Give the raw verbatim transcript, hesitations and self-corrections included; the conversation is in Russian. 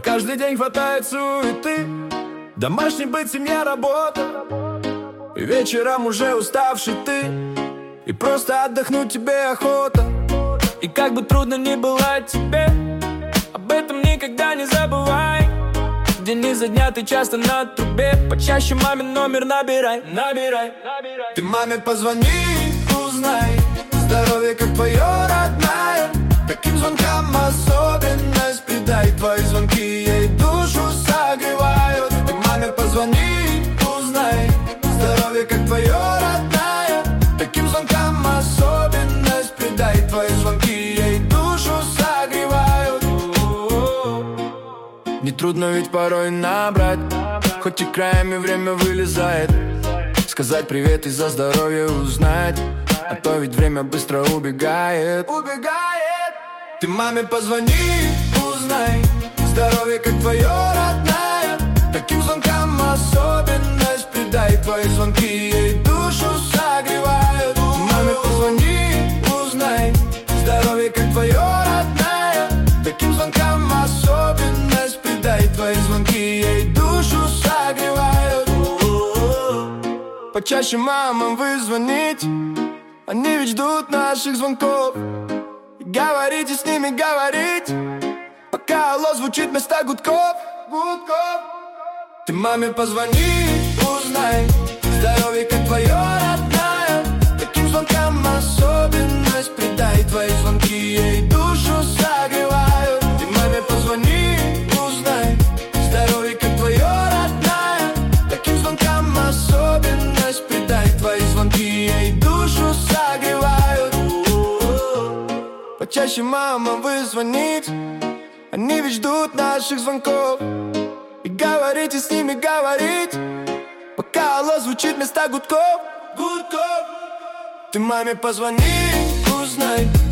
каждый день хватает суеты. Домашний быт, семья, работа, и вечером уже уставший ты, и просто отдохнуть тебе охота. И как бы трудно ни было тебе, об этом никогда не забывай. День изо дня ты часто на трубе, почаще мамин номер набирай, набирай, набирай. Ты маме позвони, узнай, здоровье как твое родная. Таким звонкам особенность придай, твои звонки ей душу согревают. Ты маме позвони, узнай, здоровье как твое родная. Таким звонкам особенность придай, твои звонки ей душу согревают. Нетрудно ведь порой набрать, хоть и краями время вылезает. Сказать привет и за здоровье узнать, а то ведь время быстро убегает, убегает. Ты маме позвони, узнай, здоровье как твое родная. Таким звонкам особенность придай, твои звонки ей душу согревают. Ты маме позвони, узнай, здоровье как твое родная. Таким звонкам особенность придай, твои звонки ей душу согревают. Почаще мамам вы звоните, они ведь ждут наших звонков. Говорите с ними, говорите, пока алло звучит вместо гудков, гудков. Ты маме позвони, узнай, здоровье как твое родная. Таким звонкам особенность придай, твои звонки ей душу согревают. Ты маме позвони, узнай, здоровье как твое родная. Таким звонкам особенность придай, твои звонки ей душу согревают. Почаще мамам вы звоните, они ведь ждут наших звонков. И говорите с ними, говорите, пока алло звучит вместо гудков, гудков. Ты маме позвони, узнай,